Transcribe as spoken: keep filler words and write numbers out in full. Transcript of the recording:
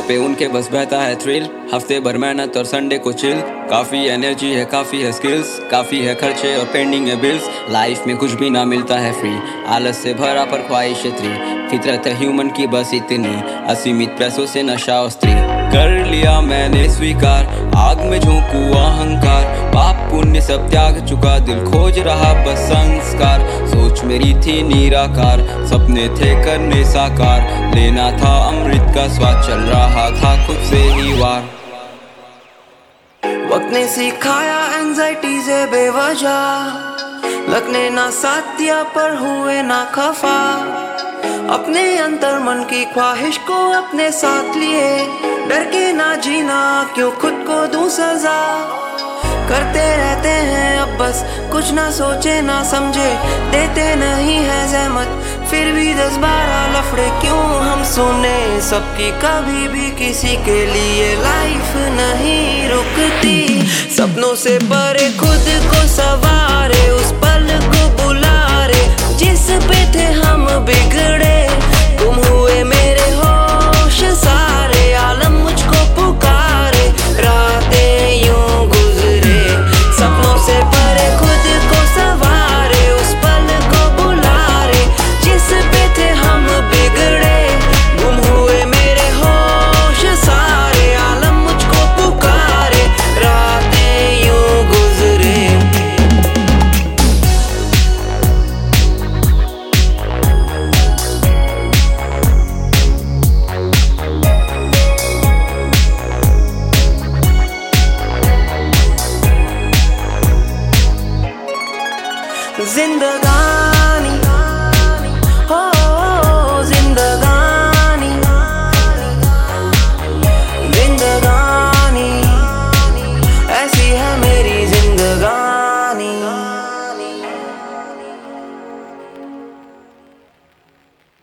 पे उनके बस बहता है थ्रिल। हफ्ते भर मेहनत और संडे को चिल। काफी एनर्जी है, काफी है स्किल्स, काफी है खर्चे और पेंडिंग है बिल्स। लाइफ में कुछ भी ना मिलता है फ्री, आलस से भरा पर ख्वाहिश थ्री। फितरत है ह्यूमन की बस इतनी, असीमित पैसों से नशा और स्त्री। कर लिया मैंने स्वीकार, आग में झोंकू अहंकार। पाप पुण्य सब त्याग चुका, दिल खोज रहा बस संस्कार। सोच मेरी थी निराकार, सपने थे करने साकार। लेना था अमृत का स्वाद, चल रहा था खुद से ही वार। वक्त ने सिखाया एंजाइटी से बेवजह, लगने ना साथ दिया पर हुए ना खफा। अपने अंतर मन की ख्वाहिश को अपने साथ लिए, डर के ना जीना क्यों खुद को दूं सजा। करते रहते हैं अब बस कुछ ना सोचे ना समझे, देते नहीं है जहमत फिर भी दस बारह लफड़े क्यों हम सुने सबकी। कभी भी किसी के लिए लाइफ नहीं रुकती, सपनों से परे खुद को सवारे, उस पल को बुला रे जिस पे थे हम बिगड़े।